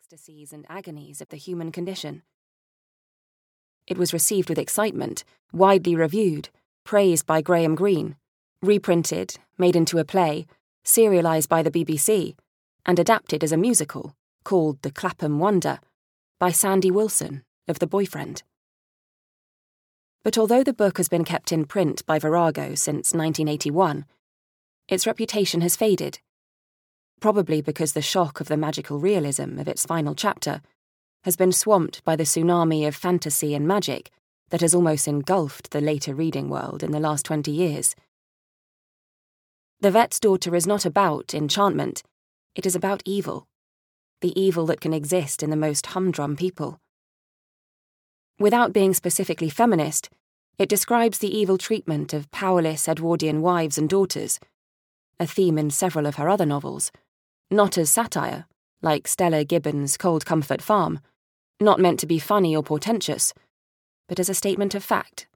ecstasies and agonies of the human condition. It was received with excitement, widely reviewed, praised by Graham Greene, reprinted, made into a play, serialised by the BBC, and adapted as a musical, called The Clapham Wonder, by Sandy Wilson of The Boyfriend. But although the book has been kept in print by Virago since 1981, its reputation has faded, probably because the shock of the magical realism of its final chapter has been swamped by the tsunami of fantasy and magic that has almost engulfed the later reading world in the last 20 years. The Vet's Daughter is not about enchantment, it is about evil, the evil that can exist in the most humdrum people. Without being specifically feminist, it describes the evil treatment of powerless Edwardian wives and daughters, a theme in several of her other novels, not as satire, like Stella Gibbons' Cold Comfort Farm, not meant to be funny or portentous, but as a statement of fact.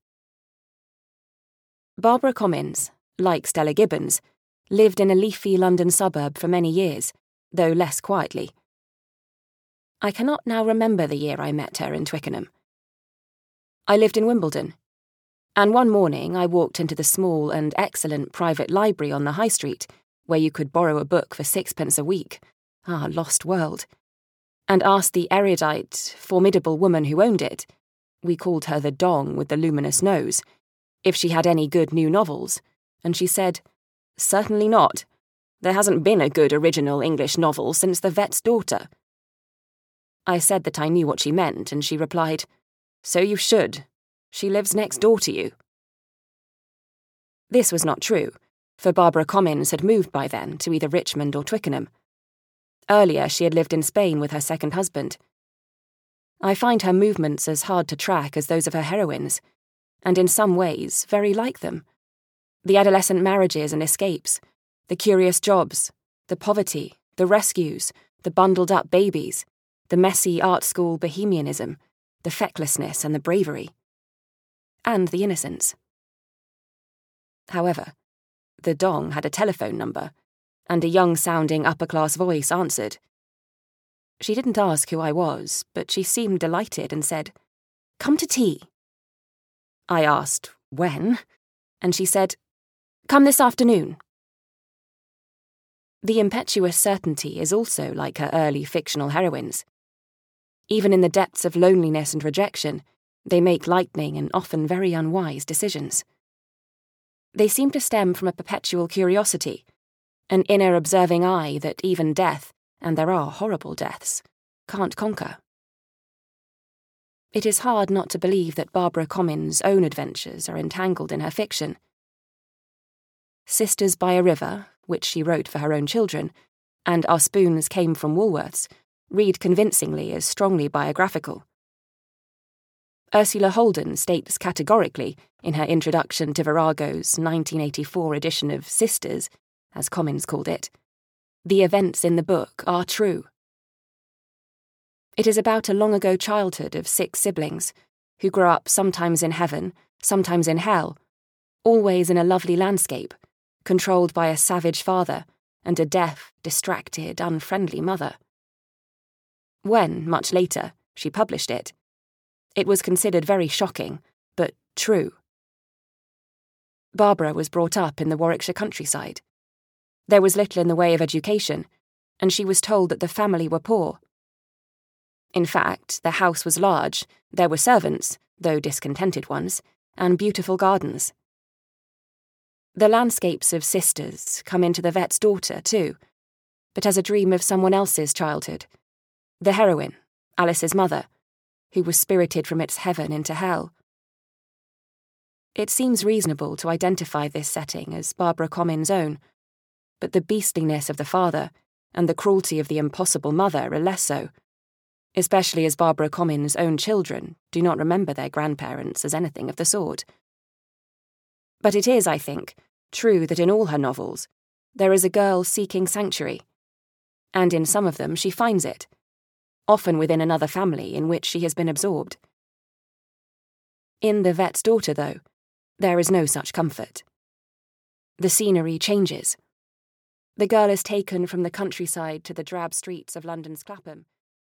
Barbara Comyns, like Stella Gibbons, lived in a leafy London suburb for many years, though less quietly. I cannot now remember the year I met her in Twickenham. I lived in Wimbledon, and one morning I walked into the small and excellent private library on the High Street, where you could borrow a book for 6p a week, lost world, and asked the erudite, formidable woman who owned it, we called her the Dong with the luminous nose, if she had any good new novels, and she said, "Certainly not. There hasn't been a good original English novel since The Vet's Daughter." I said that I knew what she meant, and she replied, "So you should. She lives next door to you." This was not true, for Barbara Comyns had moved by then to either Richmond or Twickenham. Earlier, she had lived in Spain with her second husband. I find her movements as hard to track as those of her heroines, and in some ways very like them. The adolescent marriages and escapes, the curious jobs, the poverty, the rescues, the bundled-up babies, the messy art school bohemianism, the fecklessness and the bravery. And the innocence. However, the Dong had a telephone number, and a young-sounding upper-class voice answered. She didn't ask who I was, but she seemed delighted and said, "Come to tea." I asked, "When?" And she said, "Come this afternoon." The impetuous certainty is also like her early fictional heroines. Even in the depths of loneliness and rejection, they make lightning and often very unwise decisions. They seem to stem from a perpetual curiosity, an inner observing eye that even death, and there are horrible deaths, can't conquer. It is hard not to believe that Barbara Comyns' own adventures are entangled in her fiction. Sisters by a River, which she wrote for her own children, and Our Spoons Came from Woolworths, read convincingly as strongly biographical. Ursula Holden states categorically, in her introduction to Virago's 1984 edition of Sisters, as Comyns called it, the events in the book are true. It is about a long-ago childhood of 6 siblings, who grow up sometimes in heaven, sometimes in hell, always in a lovely landscape, controlled by a savage father and a deaf, distracted, unfriendly mother. When, much later, she published it, it was considered very shocking, but true. Barbara was brought up in the Warwickshire countryside. There was little in the way of education, and she was told that the family were poor. In fact, the house was large, there were servants, though discontented ones, and beautiful gardens. The landscapes of Sisters come into The Vet's Daughter, too, but as a dream of someone else's childhood. The heroine, Alice's mother, who was spirited from its heaven into hell. It seems reasonable to identify this setting as Barbara Comyns' own, but the beastliness of the father and the cruelty of the impossible mother are less so, especially as Barbara Comyns' own children do not remember their grandparents as anything of the sort. But it is, I think, true that in all her novels there is a girl seeking sanctuary, and in some of them she finds it, often within another family in which she has been absorbed. In The Vet's Daughter, though, there is no such comfort. The scenery changes. The girl is taken from the countryside to the drab streets of London's Clapham,